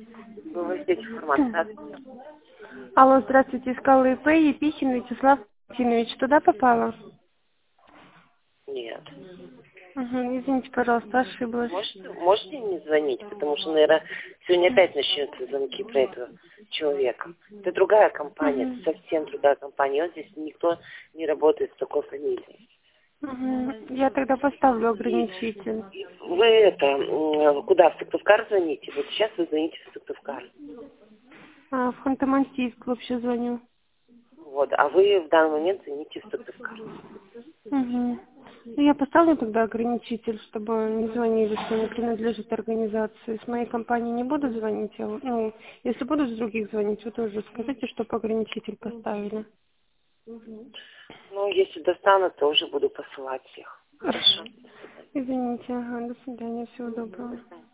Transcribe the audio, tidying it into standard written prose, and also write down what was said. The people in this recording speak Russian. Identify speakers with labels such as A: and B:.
A: Вы здесь информация.
B: Алло, здравствуйте, искала ИП, Епихин Вячеслав Валентинович. Туда попала?
A: Нет.
B: Угу, извините, пожалуйста, ошиблась.
A: Можете не звонить, потому что, наверное, сегодня опять начнутся звонки про этого человека. Это другая компания,
B: Угу.
A: это совсем другая компания. Вот здесь никто не работает с такой фамилией.
B: Угу. Я тогда поставлю ограничитель.
A: Вы куда, в Сыктывкар звоните? Вот сейчас вы звоните в Сыктывкар.
B: В Ханты-Мансийск вообще звоню.
A: Вот, а вы в данный момент звоните в Сыктывкар.
B: Угу. Я поставлю тогда ограничитель, чтобы не звонили, что не принадлежит организации. С моей компании не буду звонить, если буду с других звонить, вы тоже скажите, чтобы ограничитель поставили.
A: Ну, если достанут, то уже буду посылать всех. Хорошо.
B: Извините, ага, до свидания, всего доброго.